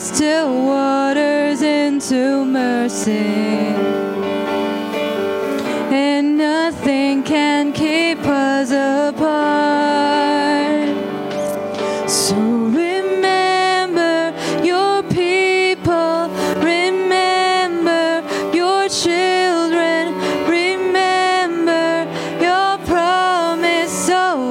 still waters into mercy, and nothing can keep us apart. So remember your people, remember your children, remember your promise, oh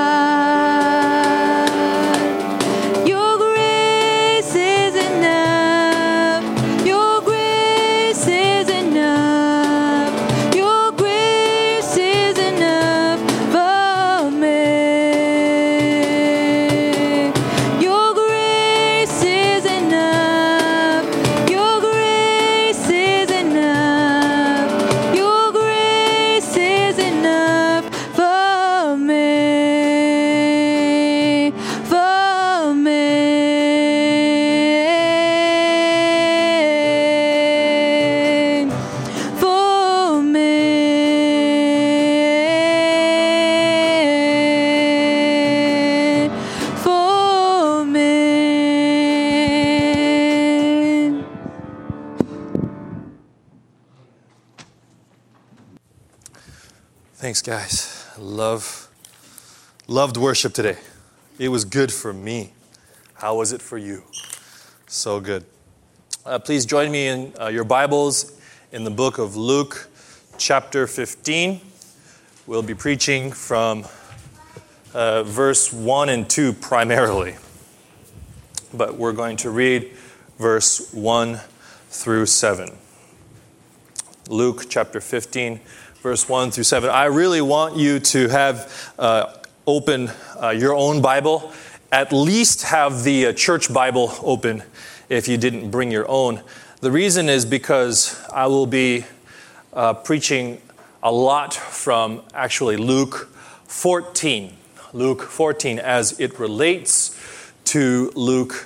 God. Your grace is enough. Your grace is enough. Your grace is enough for me. Your grace is enough. Your grace is enough. Your grace is enough for me. For me. For me. For me. Thanks, guys. Loved worship today. It was good for me. How was it for you? So good. Please join me in your Bibles in the book of Luke, chapter 15. We'll be preaching from verse 1 and 2 primarily. But we're going to read verse 1 through 7. Luke chapter 15, verse 1 through 7. I really want you to have open your own Bible. At least have the church Bible open if you didn't bring your own. The reason is because I will be preaching a lot from actually Luke 14. Luke 14 as it relates to Luke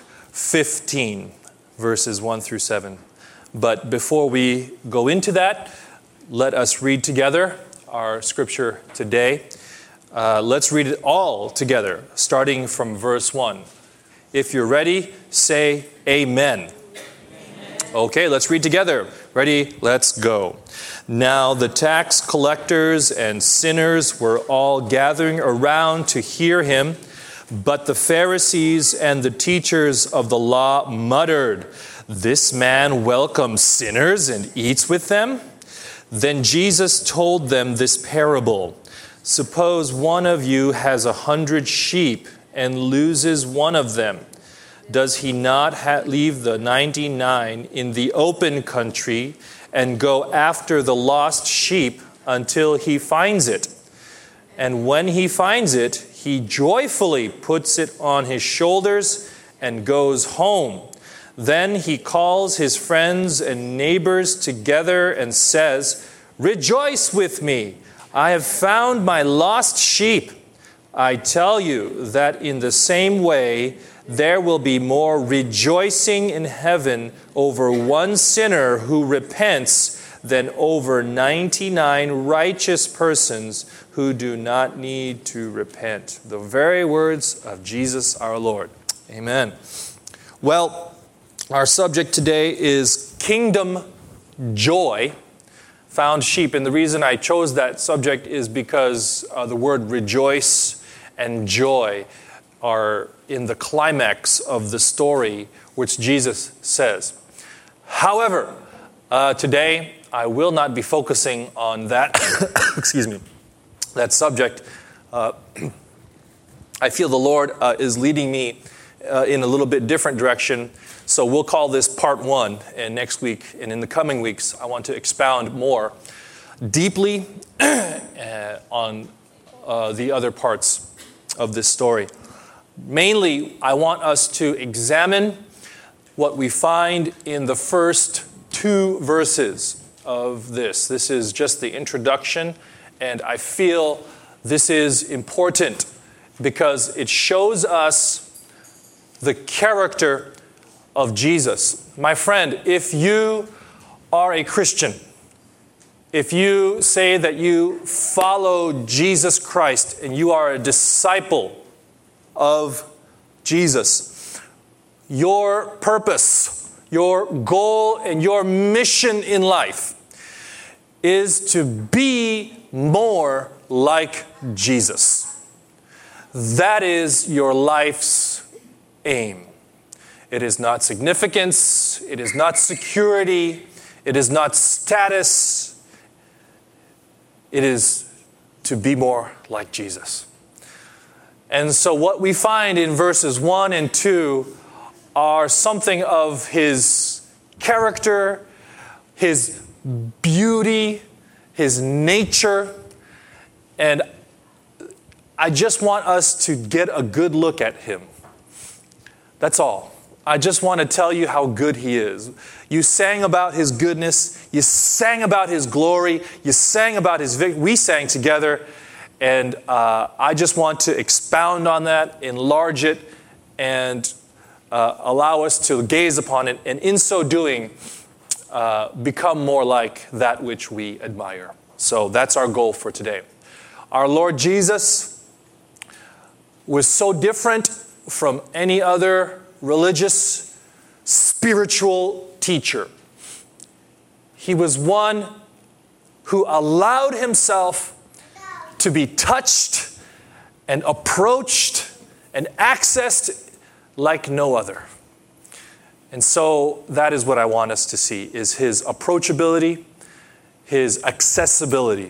15, verses 1 through 7. But before we go into that, let us read together our scripture today. Let's read it all together, starting from verse 1. If you're ready, say amen. Amen. Okay, let's read together. Ready? Let's go. Now the tax collectors and sinners were all gathering around to hear him, but the Pharisees and the teachers of the law muttered, "This man welcomes sinners and eats with them." Then Jesus told them this parable. Suppose one of you has 100 sheep and loses one of them. Does he not leave the 99 in the open country and go after the lost sheep until he finds it? And when he finds it, he joyfully puts it on his shoulders and goes home. Then he calls his friends and neighbors together and says, "Rejoice with me, I have found my lost sheep." I tell you that in the same way, there will be more rejoicing in heaven over one sinner who repents than over 99 righteous persons who do not need to repent. The very words of Jesus our Lord. Amen. Well, our subject today is kingdom joy, found sheep. And the reason I chose that subject is because the word rejoice and joy are in the climax of the story which Jesus says. However, today I will not be focusing on that, excuse me, that subject. I feel the Lord is leading me in a little bit different direction. So we'll call this part 1, and next week and in the coming weeks, I want to expound more deeply on the other parts of this story. Mainly, I want us to examine what we find in the first 2 verses of this. This is just the introduction, and I feel this is important because it shows us the character of Jesus. My friend, if you are a Christian, if you say that you follow Jesus Christ and you are a disciple of Jesus, your purpose, your goal, and your mission in life is to be more like Jesus. That is your life's aim. It is not significance. It is not security. It is not status. It is to be more like Jesus. And so what we find in verses 1 and 2 are something of his character, his beauty, his nature. And I just want us to get a good look at him. That's all. I just want to tell you how good he is. You sang about his goodness. You sang about his glory. You sang about his victory. We sang together. And I just want to expound on that, enlarge it, and allow us to gaze upon it. And in so doing, become more like that which we admire. So that's our goal for today. Our Lord Jesus was so different from any other religious, spiritual teacher. He was one who allowed himself to be touched and approached and accessed like no other. And so that is what I want us to see, is his approachability, his accessibility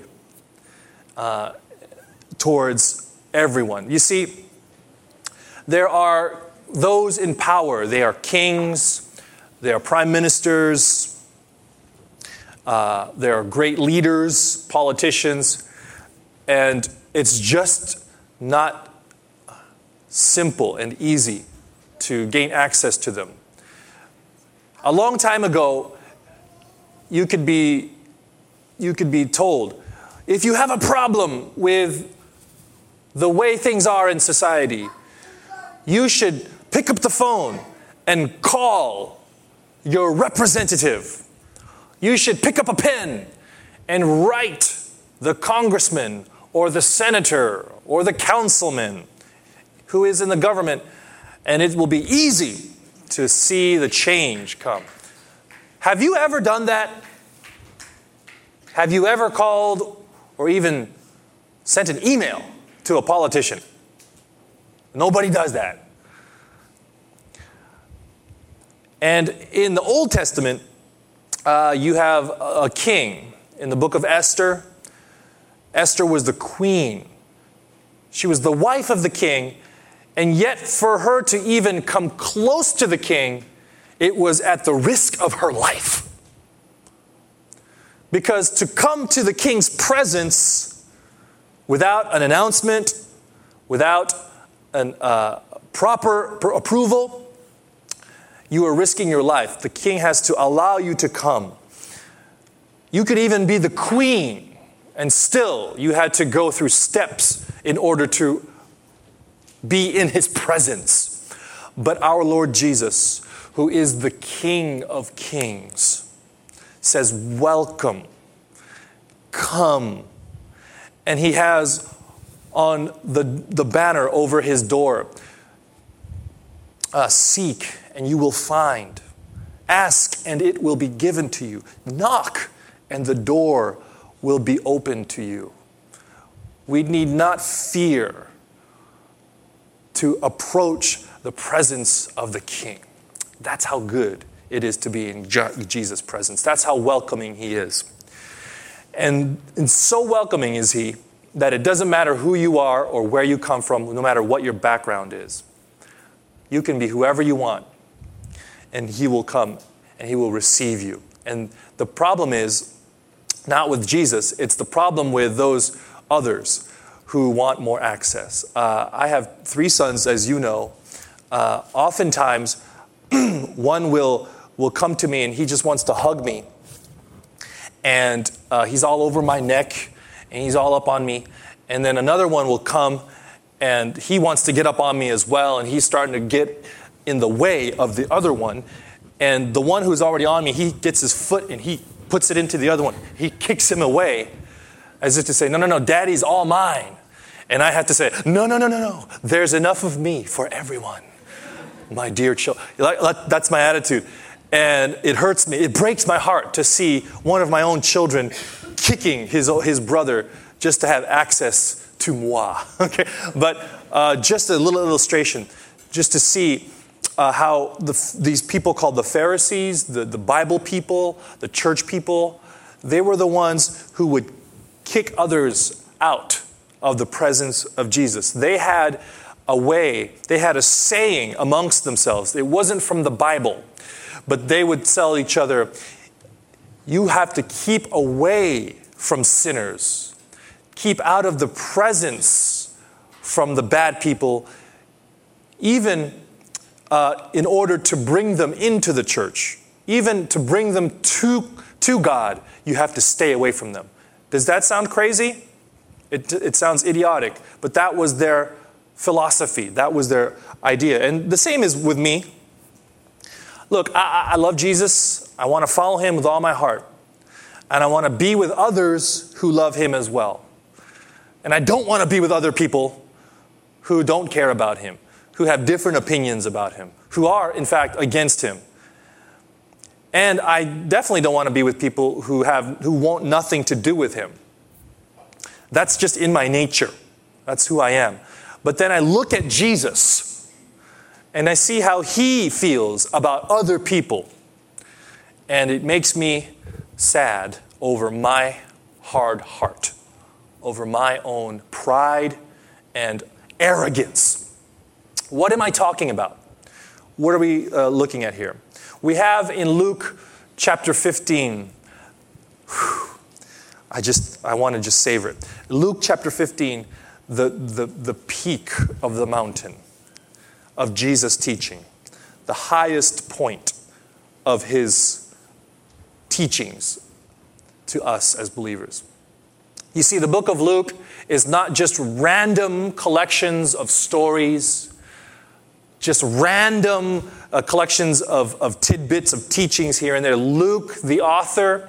towards everyone. You see, there are those in power. They are kings, they are prime ministers, they are great leaders, politicians, and it's just not simple and easy to gain access to them. A long time ago, you could be told, if you have a problem with the way things are in society, you should pick up the phone and call your representative. You should pick up a pen and write the congressman or the senator or the councilman who is in the government, and it will be easy to see the change come. Have you ever done that? Have you ever called or even sent an email to a politician? Nobody does that. And in the Old Testament, you have a king. In the book of Esther, Esther was the queen. She was the wife of the king. And yet for her to even come close to the king, it was at the risk of her life. Because to come to the king's presence without an announcement, without a proper approval, you are risking your life. The king has to allow you to come. You could even be the queen, and still you had to go through steps in order to be in his presence. But our Lord Jesus, who is the King of Kings, says, welcome, come. And he has on the banner over his door, seek and you will find. Ask and it will be given to you. Knock and the door will be open to you. We need not fear to approach the presence of the King. That's how good it is to be in Jesus' presence. That's how welcoming he is. And so welcoming is he that it doesn't matter who you are or where you come from, no matter what your background is. You can be whoever you want, and he will come and he will receive you. And the problem is not with Jesus, it's the problem with those others who want more access. I have 3 sons, as you know. Oftentimes, one will come to me and he just wants to hug me. And he's all over my neck and he's all up on me. And then another one will come and he wants to get up on me as well. And he's starting to get in the way of the other one. And the one who's already on me, he gets his foot and he puts it into the other one. He kicks him away as if to say, no, daddy's all mine. And I have to say, no. There's enough of me for everyone. my dear children. That's my attitude. And it hurts me. It breaks my heart to see one of my own children kicking his brother just to have access to moi. Okay, but just a little illustration, just to see how these people called the Pharisees, the Bible people, the church people, they were the ones who would kick others out of the presence of Jesus. They had a way, they had a saying amongst themselves. It wasn't from the Bible, but they would tell each other, you have to keep away from sinners. Keep out of the presence from the bad people, even in order to bring them into the church. Even to bring them to God, you have to stay away from them. Does that sound crazy? It sounds idiotic, but that was their philosophy. That was their idea. And the same is with me. Look, I love Jesus. I want to follow him with all my heart. And I want to be with others who love him as well. And I don't want to be with other people who don't care about him, who have different opinions about him, who are, in fact, against him. And I definitely don't want to be with people who want nothing to do with him. That's just in my nature. That's who I am. But then I look at Jesus and I see how he feels about other people. And it makes me sad over my hard heart, over my own pride and arrogance. What am I talking about? What are we looking at here? We have in Luke chapter 15, I want to just savor it. Luke chapter 15, the peak of the mountain of Jesus' teaching, the highest point of his teachings to us as believers. You see, the book of Luke is not just random collections of stories, just random collections of tidbits of teachings here and there. Luke, the author,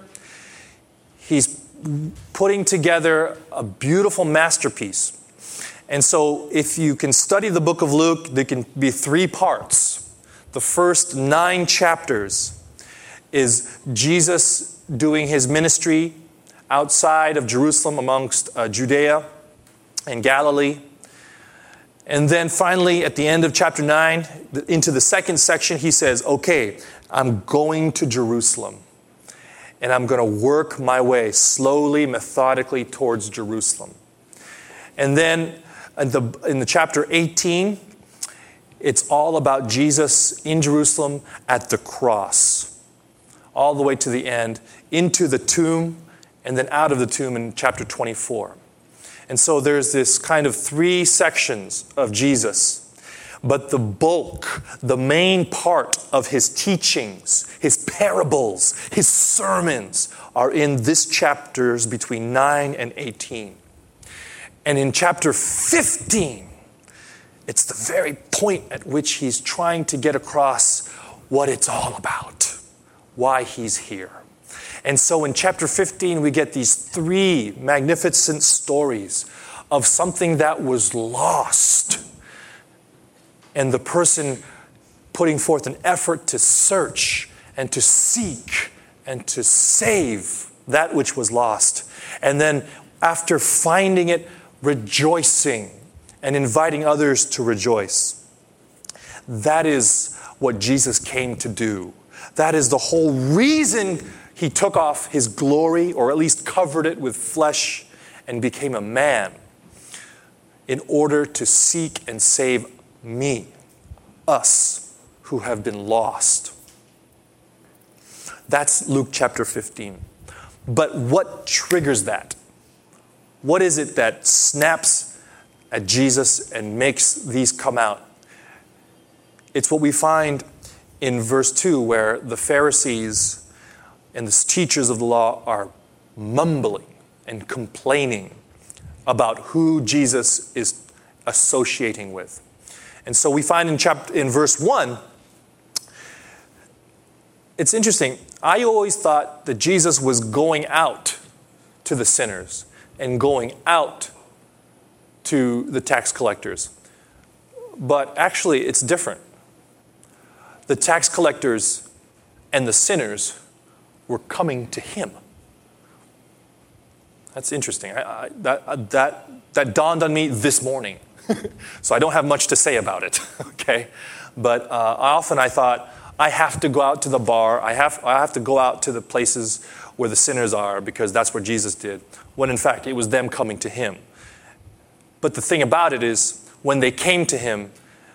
he's putting together a beautiful masterpiece. And so if you can study the book of Luke, there can be 3 parts. The first 9 chapters is Jesus doing his ministry outside of Jerusalem amongst Judea and Galilee. And then finally, at the end of chapter 9, into the second section, he says, okay, I'm going to Jerusalem. And I'm going to work my way slowly, methodically towards Jerusalem. And then in the chapter 18, it's all about Jesus in Jerusalem at the cross. All the way to the end, into the tomb, and then out of the tomb in chapter 24. And so there's this kind of 3 sections of Jesus. But the bulk, the main part of his teachings, his parables, his sermons are in this chapters between 9 and 18. And in chapter 15, it's the very point at which he's trying to get across what it's all about, why he's here. And so in chapter 15, we get these 3 magnificent stories of something that was lost. And the person putting forth an effort to search and to seek and to save that which was lost. And then after finding it, rejoicing and inviting others to rejoice. That is what Jesus came to do. That is the whole reason he took off his glory, or at least covered it with flesh, and became a man in order to seek and save me, us who have been lost. That's Luke chapter 15. But what triggers that? What is it that snaps at Jesus and makes these come out? It's what we find in verse 2, where the Pharisees and the teachers of the law are mumbling and complaining about who Jesus is associating with. And so we find in verse 1, it's interesting. I always thought that Jesus was going out to the sinners and going out to the tax collectors. But actually, it's different. the tax collectors and the sinners were coming to him. That's interesting. That dawned on me this morning. So I don't have much to say about it, okay? But often I thought, I have to go out to the bar. I have to go out to the places where the sinners are because that's where Jesus did. When in fact, it was them coming to him. But the thing about it is, when they came to him,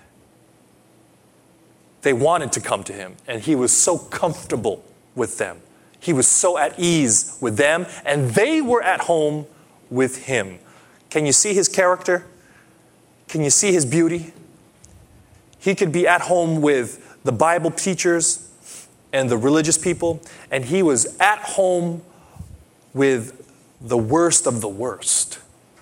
they wanted to come to him. And he was so comfortable with them. He was so at ease with them. And they were at home with him. Can you see his character? Can you see his beauty? He could be at home with the Bible teachers and the religious people, and he was at home with the worst of the worst.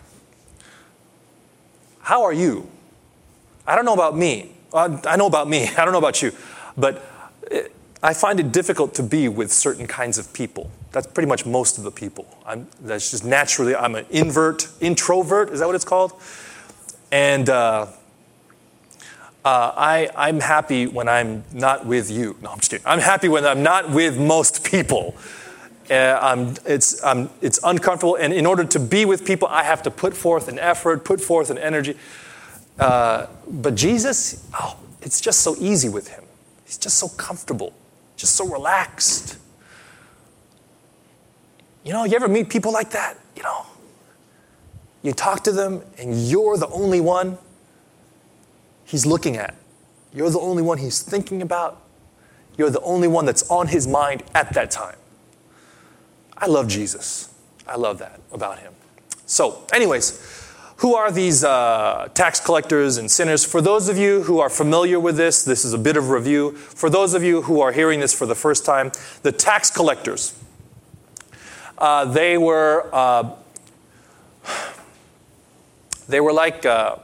How are you? I don't know about me. I know about me. I don't know about you. But I find it difficult to be with certain kinds of people. That's pretty much most of the people. That's just naturally, I'm an introvert, is that what it's called? And I'm happy when I'm not with you. No, I'm just kidding. I'm happy when I'm not with most people. It's uncomfortable, and in order to be with people, I have to put forth an effort, put forth an energy. But Jesus, it's just so easy with him. He's just so comfortable, just so relaxed. You ever meet people like that? You talk to them, and you're the only one he's looking at. You're the only one he's thinking about. You're the only one that's on his mind at that time. I love Jesus. I love that about him. So, anyways, who are these tax collectors and sinners? For those of you who are familiar with this is a bit of review. For those of you who are hearing this for the first time, the tax collectors, they were like,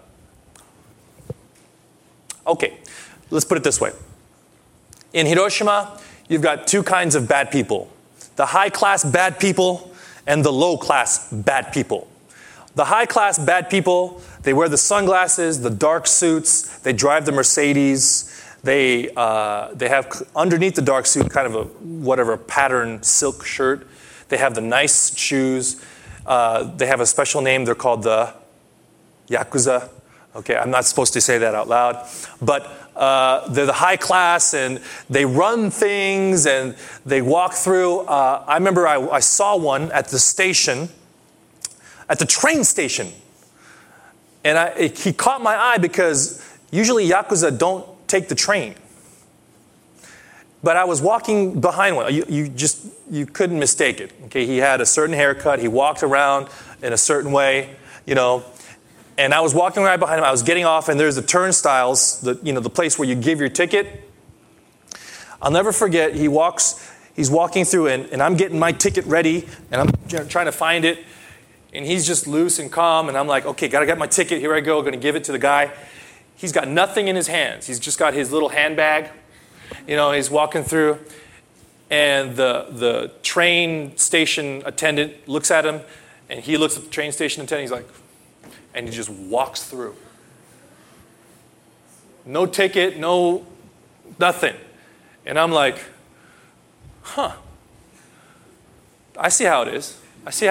okay, let's put it this way. In Hiroshima, you've got two kinds of bad people. The high-class bad people and the low-class bad people. The high-class bad people, they wear the sunglasses, the dark suits, they drive the Mercedes, they have underneath the dark suit kind of a whatever pattern silk shirt. They have the nice shoes. They have a special name. They're called the Yakuza. Okay, I'm not supposed to say that out loud. But they're the high class, and they run things, and they walk through. I remember I saw one at the station, at the train station. And he caught my eye because usually Yakuza don't take the train. But I was walking behind one. You couldn't mistake it. Okay, he had a certain haircut. He walked around in a certain way, And I was walking right behind him. I was getting off, and there's the turnstiles, the place where you give your ticket. I'll never forget. He's walking through, and I'm getting my ticket ready, and I'm trying to find it, and he's just loose and calm, and I'm like, okay, gotta get my ticket. Here I go. Going to give it to the guy. He's got nothing in his hands. He's just got his little handbag. He's walking through, and the train station attendant looks at him, and he looks at the train station attendant. He's like. And he just walks through. No ticket, no nothing. And I'm like, I see how it is.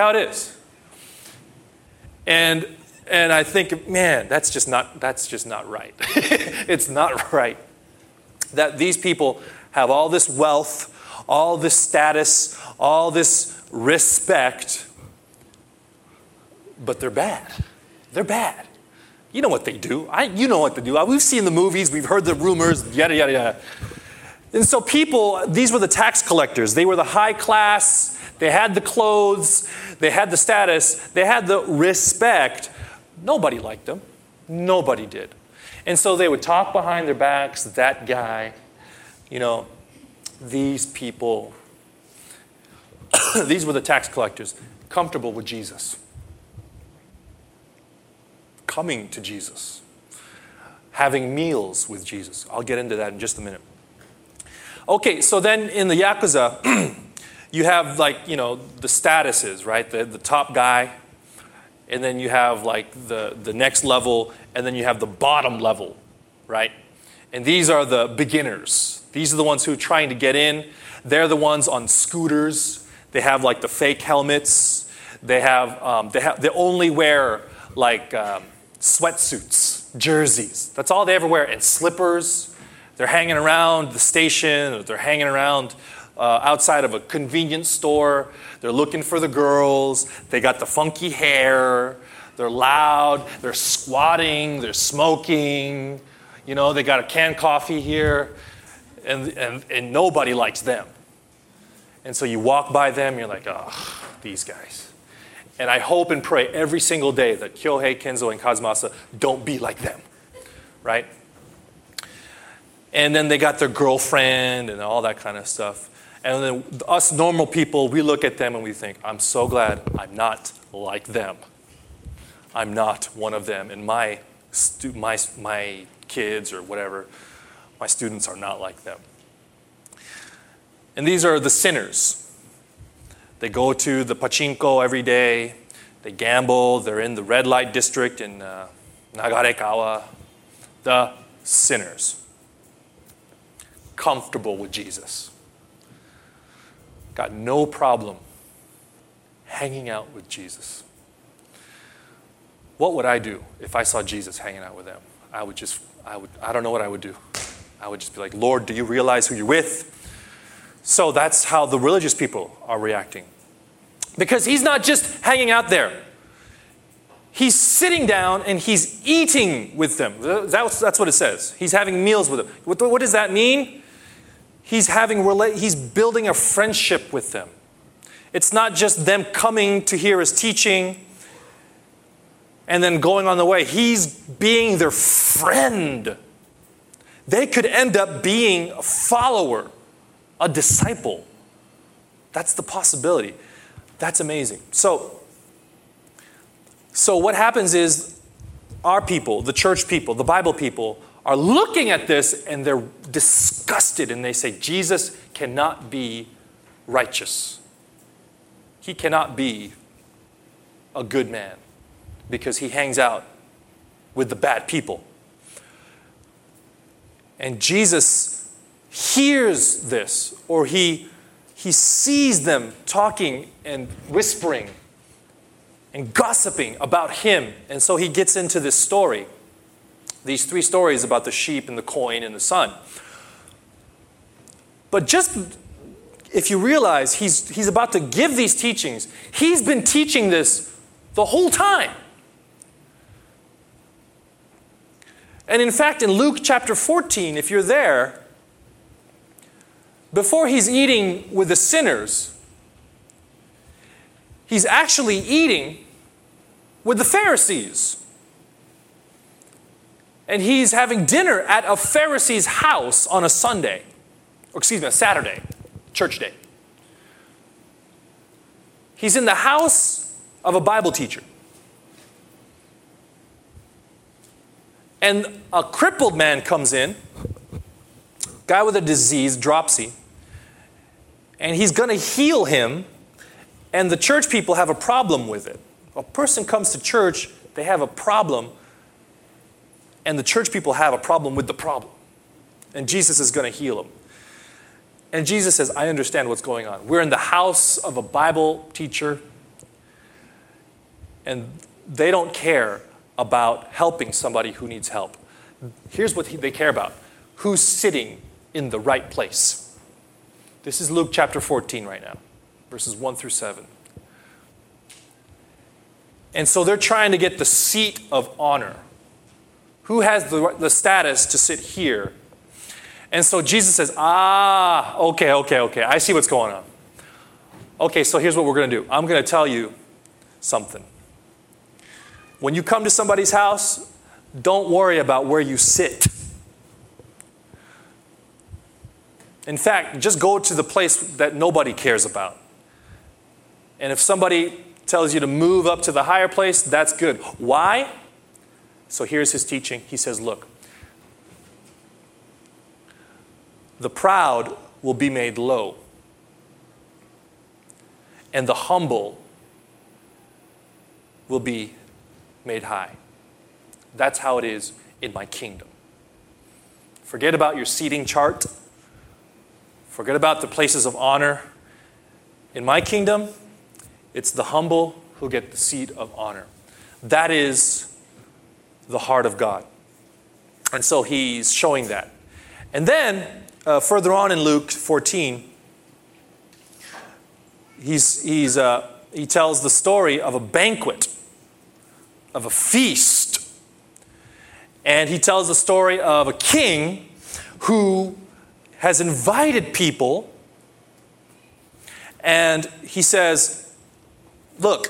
And I think, man, that's just not right. It's not right. That these people have all this wealth, all this status, all this respect, but they're bad. They're bad. You know what they do. You know what they do. We've seen the movies. We've heard the rumors, yada, yada, yada. And so these were the tax collectors. They were the high class. They had the clothes. They had the status. They had the respect. Nobody liked them. Nobody did. And so they would talk behind their backs, that guy, these people. These were the tax collectors, comfortable with Jesus. Coming to Jesus, having meals with Jesus. I'll get into that in just a minute. Okay, so then in the Yakuza, you have the statuses, right? The top guy, and then you have the next level, and then you have the bottom level, right? And these are the beginners. These are the ones who are trying to get in. They're the ones on scooters. They have like the fake helmets. They only wear like sweatsuits, jerseys. That's all they ever wear, and slippers. They're hanging around the station, or they're hanging around outside of a convenience store. They're looking for the girls. They got the funky hair. They're loud. They're squatting. They're smoking. You know, they got a canned coffee here, and nobody likes them. And so you walk by them, you're like, oh, these guys. And I hope and pray every single day that Kyohei, Kenzo, and Kazumasa don't be like them, right? And then they got their girlfriend and all that kind of stuff. And then us normal people, we look at them and we think, I'm so glad I'm not like them. I'm not one of them. And my kids or whatever, my students are not like them. And these are the sinners. They go to the pachinko every day. They gamble. They're in the red light district in Nagarekawa. The sinners. Comfortable with Jesus. Got no problem hanging out with Jesus. What would I do if I saw Jesus hanging out with them? I don't know what I would do. I would just be like, Lord, do you realize who you're with? So that's how the religious people are reacting. Because he's not just hanging out there. He's sitting down and he's eating with them. That's what it says. He's having meals with them. What does that mean? He's building a friendship with them. It's not just them coming to hear his teaching and then going on the way. He's being their friend. They could end up being a follower, a disciple. That's the possibility. That's amazing. So what happens is our people, the church people, the Bible people, are looking at this and they're disgusted and they say, Jesus cannot be righteous. He cannot be a good man because he hangs out with the bad people. And Jesus hears this, or he sees them talking and whispering and gossiping about him. And so he gets into this story, these three stories about the sheep and the coin and the sun. But just if you realize he's about to give these teachings, he's been teaching this the whole time. And in fact, in Luke chapter 14, if you're there, before he's eating with the sinners, he's actually eating with the Pharisees. And he's having dinner at a Pharisee's house on a Sunday. Or a Saturday, church day. He's in the house of a Bible teacher. And a crippled man comes in, guy with a disease, dropsy, and he's going to heal him, and the church people have a problem with it. A person comes to church, they have a problem, and the church people have a problem with the problem. And Jesus is going to heal him. And Jesus says, I understand what's going on. We're in the house of a Bible teacher, and they don't care about helping somebody who needs help. Here's what they care about. Who's sitting in the right place? This is Luke chapter 14 right now, verses 1 through 7. And so they're trying to get the seat of honor. Who has the status to sit here? And so Jesus says, okay. I see what's going on. Okay, so here's what we're going to do. I'm going to tell you something. When you come to somebody's house, don't worry about where you sit. In fact, just go to the place that nobody cares about. And if somebody tells you to move up to the higher place, that's good. Why? So here's his teaching. He says, look, the proud will be made low, and the humble will be made high. That's how it is in my kingdom. Forget about your seating chart. Forget about the places of honor. In my kingdom, it's the humble who get the seat of honor. That is the heart of God. And so he's showing that. And then, further on in Luke 14, he tells the story of a banquet, of a feast. And he tells the story of a king who has invited people. And he says, look,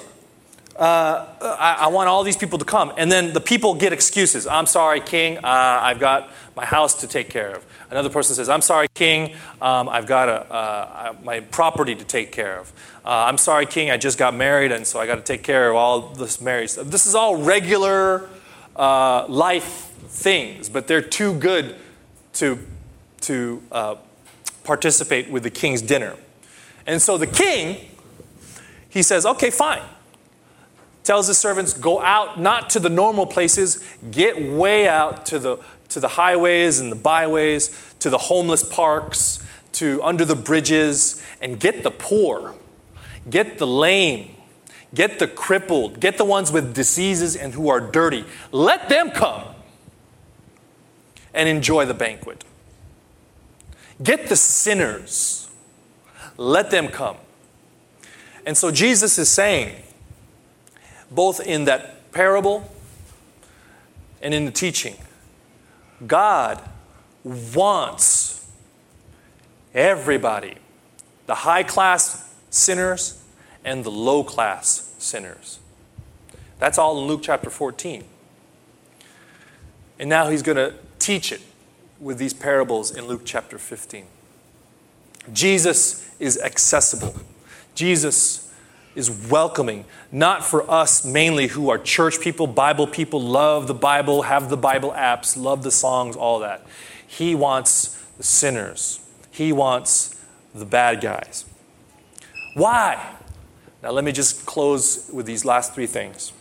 I want all these people to come. And then the people get excuses. I'm sorry, king, I've got my house to take care of. Another person says, I'm sorry, king, I've got my property to take care of. I'm sorry, king, I just got married, and so I got to take care of all this marriage stuff. This is all regular life things, but they're too good to participate with the king's dinner. And so the king, he says, okay, fine. Tells his servants, go out, not to the normal places, get way out to the highways and the byways, to the homeless parks, to under the bridges, and get the poor, get the lame, get the crippled, get the ones with diseases and who are dirty. Let them come and enjoy the banquet. Get the sinners. Let them come. And so Jesus is saying, both in that parable and in the teaching, God wants everybody, the high-class sinners and the low-class sinners. That's all in Luke chapter 14. And now he's going to teach it with these parables in Luke chapter 15. Jesus is accessible. Jesus is welcoming, not for us mainly who are church people, Bible people, love the Bible, have the Bible apps, love the songs, all that. He wants the sinners. He wants the bad guys. Why? Now let me just close with these last three things.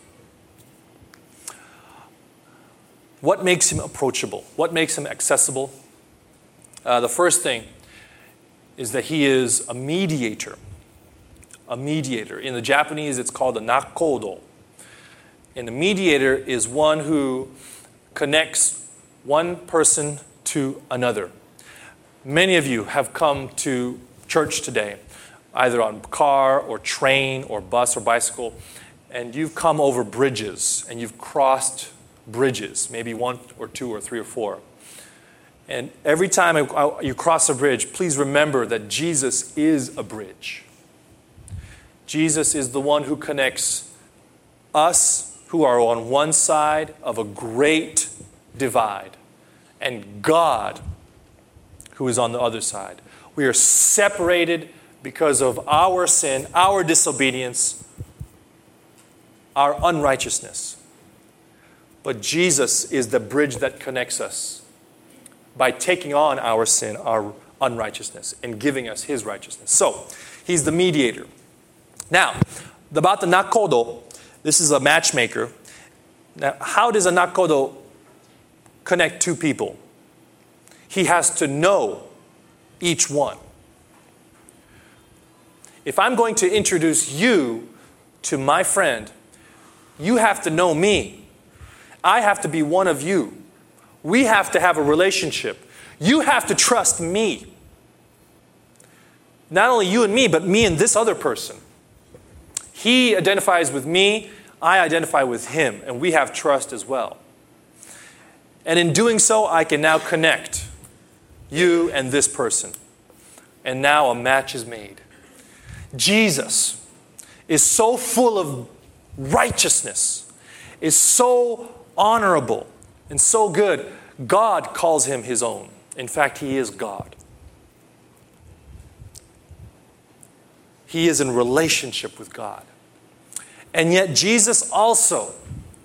What makes him approachable? What makes him accessible? The first thing is that he is a mediator. A mediator. In the Japanese, it's called a nakodo. And a mediator is one who connects one person to another. Many of you have come to church today, either on car or train or bus or bicycle, and you've come over bridges and you've crossed bridges, maybe one or two or three or four. And every time you cross a bridge, please remember that Jesus is a bridge. Jesus is the one who connects us who are on one side of a great divide and God who is on the other side. We are separated because of our sin, our disobedience, our unrighteousness. But Jesus is the bridge that connects us by taking on our sin, our unrighteousness, and giving us his righteousness. So, he's the mediator. Now, about the nakodo, this is a matchmaker. Now, how does a nakodo connect two people? He has to know each one. If I'm going to introduce you to my friend, you have to know me. I have to be one of you. We have to have a relationship. You have to trust me. Not only you and me, but me and this other person. He identifies with me, I identify with him, and we have trust as well. And in doing so, I can now connect you and this person. And now a match is made. Jesus is so full of righteousness, is so honorable, and so good. God calls him his own. In fact, he is God. He is in relationship with God. And yet Jesus also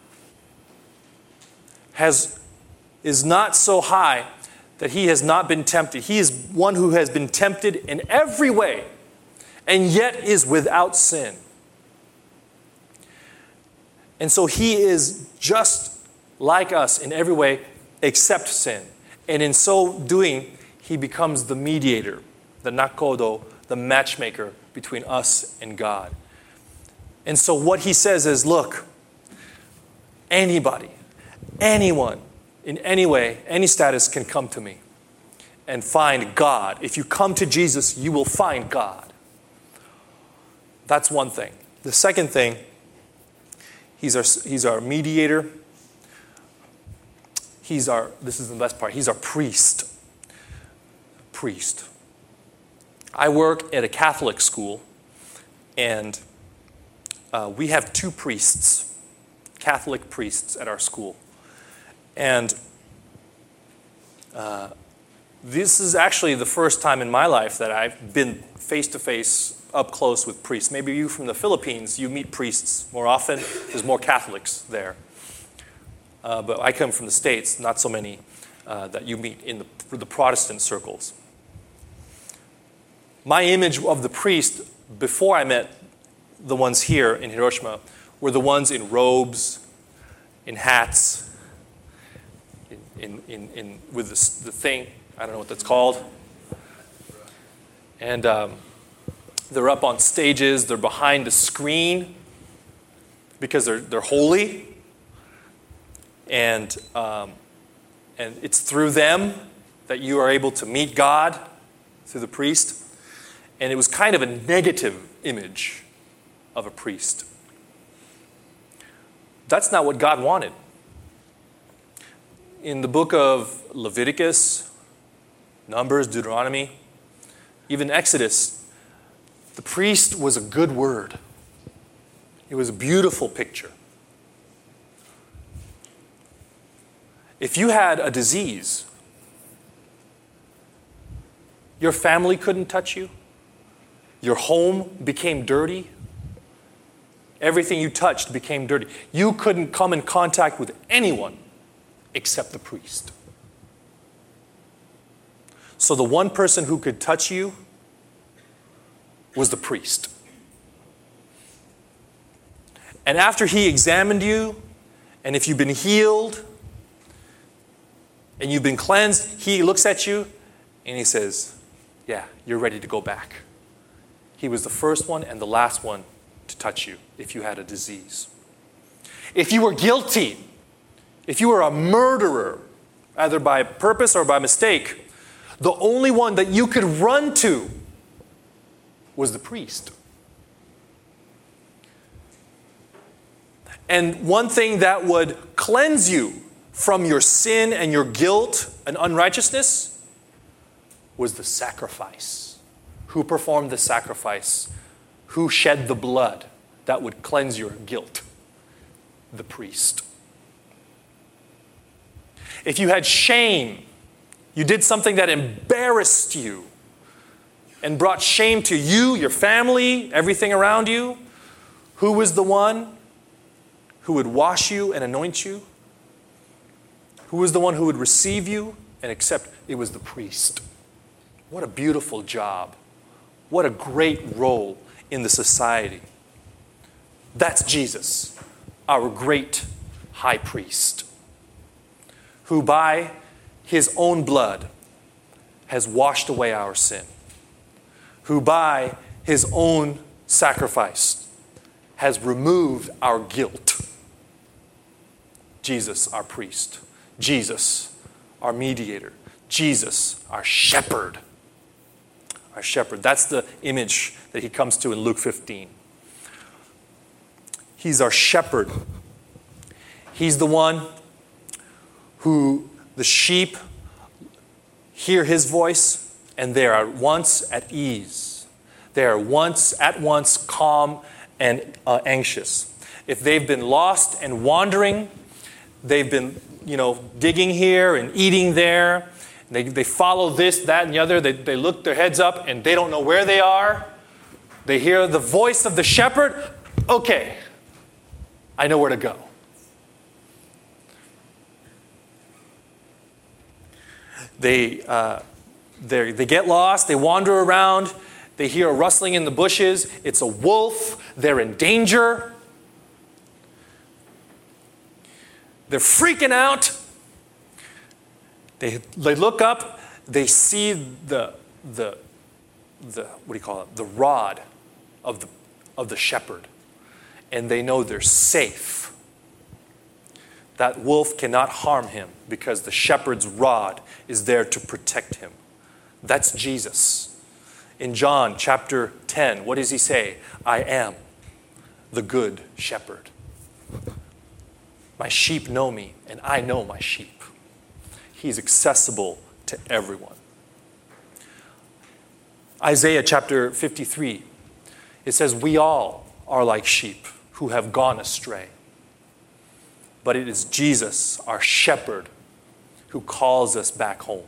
is not so high that he has not been tempted. He is one who has been tempted in every way and yet is without sin. And so he is just like us in every way except sin. And in so doing, he becomes the mediator, the nakodo, the matchmaker between us and God. And so what he says is, look, anybody, anyone, in any way, any status can come to me and find God. If you come to Jesus, you will find God. That's one thing. The second thing, he's our mediator. This is the best part, he's our priest. Priest. I work at a Catholic school, and we have 2 priests, Catholic priests at our school. And this is actually the first time in my life that I've been face-to-face, up close with priests. Maybe you from the Philippines, you meet priests more often. There's more Catholics there. But I come from the States, not so many that you meet in the Protestant circles. My image of the priest, before I met the ones here in Hiroshima, were the ones in robes, in hats, with the thing, I don't know what that's called. And they're up on stages, they're behind a screen because they're holy. And it's through them that you are able to meet God, through the priest. And it was kind of a negative image of a priest. That's not what God wanted. In the book of Leviticus, Numbers, Deuteronomy, even Exodus, the priest was a good word. It was a beautiful picture. If you had a disease, your family couldn't touch you, your home became dirty, everything you touched became dirty. You couldn't come in contact with anyone except the priest. So the one person who could touch you was the priest. And after he examined you, and if you've been healed, and you've been cleansed, he looks at you and he says, yeah, you're ready to go back. He was the first one and the last one to touch you if you had a disease. If you were guilty, if you were a murderer, either by purpose or by mistake, the only one that you could run to was the priest. And one thing that would cleanse you from your sin and your guilt and unrighteousness was the sacrifice. Who performed the sacrifice? Who shed the blood that would cleanse your guilt? The priest. If you had shame, you did something that embarrassed you and brought shame to you, your family, everything around you, who was the one who would wash you and anoint you? Who was the one who would receive you and accept? It was the priest. What a beautiful job. What a great role in the society. That's Jesus, our great high priest, who by his own blood has washed away our sin, who by his own sacrifice has removed our guilt. Jesus, our priest. Jesus, our mediator. Jesus, our shepherd. Our shepherd. That's the image that he comes to in Luke 15. He's our shepherd. He's the one who the sheep hear his voice and they are once at ease. They are at once calm and anxious. If they've been lost and wandering, they've been digging here and eating there. They follow this, that, and the other. They look their heads up and they don't know where they are. They hear the voice of the shepherd. Okay, I know where to go. They get lost. They wander around. They hear a rustling in the bushes. It's a wolf. They're in danger. They're freaking out. They look up, they see the what do you call it? The rod of the shepherd. And they know they're safe. That wolf cannot harm him because the shepherd's rod is there to protect him. That's Jesus. In John chapter 10, what does he say? I am the good shepherd. My sheep know me, and I know my sheep. He's accessible to everyone. Isaiah chapter 53, it says, we all are like sheep who have gone astray. But it is Jesus, our shepherd, who calls us back home.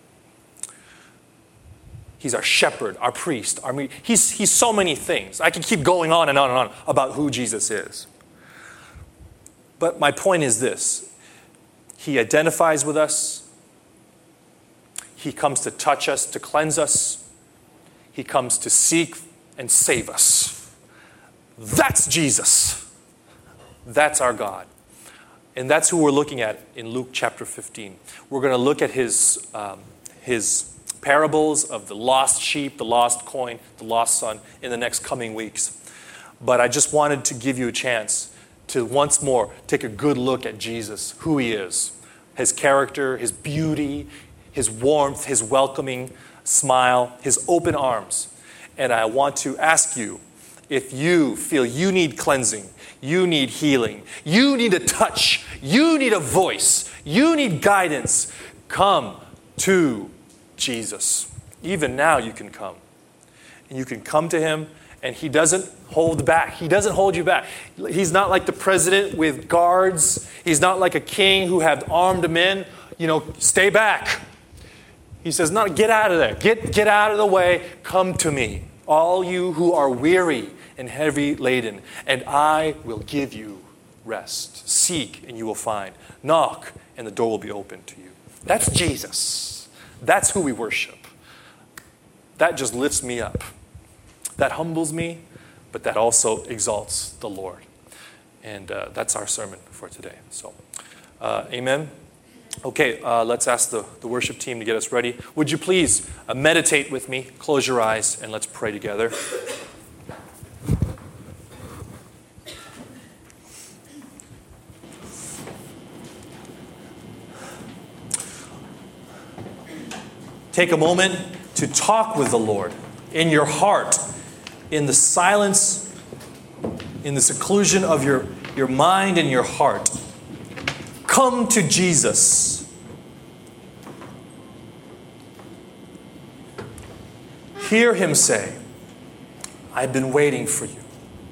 He's our shepherd, our priest, he's so many things. I can keep going on and on and on about who Jesus is. But my point is this. He identifies with us. He comes to touch us, to cleanse us. He comes to seek and save us. That's Jesus. That's our God. And that's who we're looking at in Luke chapter 15. We're going to look at his parables of the lost sheep, the lost coin, the lost son in the next coming weeks. But I just wanted to give you a chance to once more take a good look at Jesus, who he is, his character, his beauty, his warmth, his welcoming smile, his open arms. And I want to ask you, if you feel you need cleansing, you need healing, you need a touch, you need a voice, you need guidance, come to Jesus. Even now you can come. And you can come to him, and he doesn't hold back. He doesn't hold you back. He's not like the president with guards. He's not like a king who had armed men. Stay back. He says, no, get out of there. Get out of the way. Come to me, all you who are weary and heavy laden, and I will give you rest. Seek, and you will find. Knock, and the door will be open to you. That's Jesus. That's who we worship. That just lifts me up. That humbles me, but that also exalts the Lord. And that's our sermon for today. So, amen. Okay, let's ask the worship team to get us ready. Would you please meditate with me? Close your eyes and let's pray together. Take a moment to talk with the Lord in your heart, in the silence, in the seclusion of your mind and your heart. Come to Jesus. Hear him say, I've been waiting for you.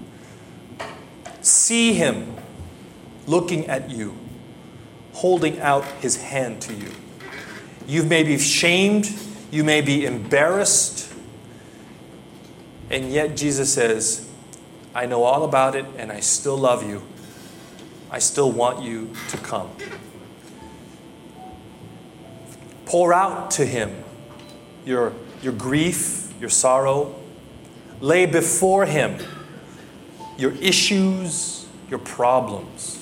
See him looking at you, holding out his hand to you. You may be shamed, you may be embarrassed, and yet Jesus says, I know all about it and I still love you. I still want you to come. Pour out to him your grief, your sorrow. Lay before him your issues, your problems.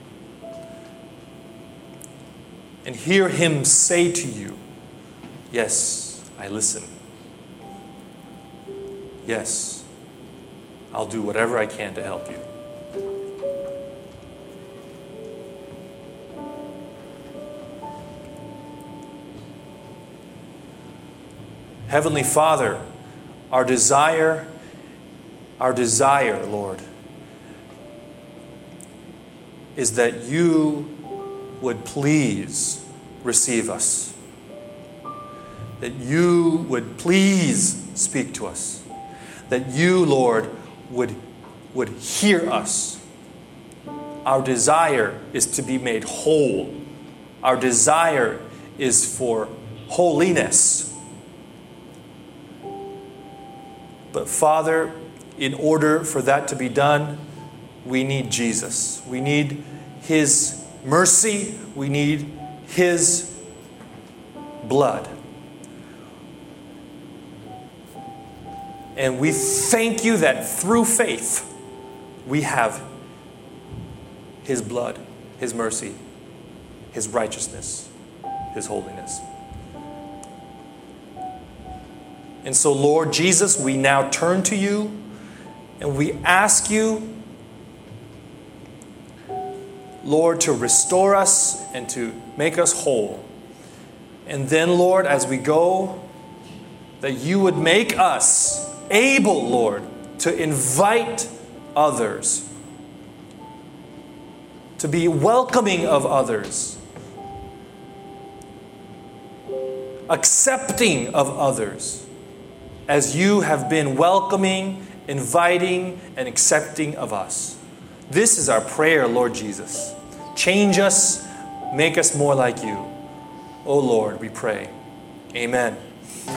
And hear him say to you, yes, I listen. Yes, I'll do whatever I can to help you. Heavenly Father, our desire, Lord, is that you would please receive us. That you would please speak to us. That you, Lord, would hear us. Our desire is to be made whole. Our desire is for holiness. But Father, in order for that to be done, we need Jesus. We need his mercy. We need his blood. And we thank you that through faith, we have his blood, his mercy, his righteousness, His holiness. And so, Lord Jesus, we now turn to you and we ask you, Lord, to restore us and to make us whole. And then, Lord, as we go, that you would make us able, Lord, to invite others, to be welcoming of others, accepting of others, as you have been welcoming, inviting, and accepting of us. This is our prayer, Lord Jesus. Change us, make us more like you. Oh Lord, we pray. Amen.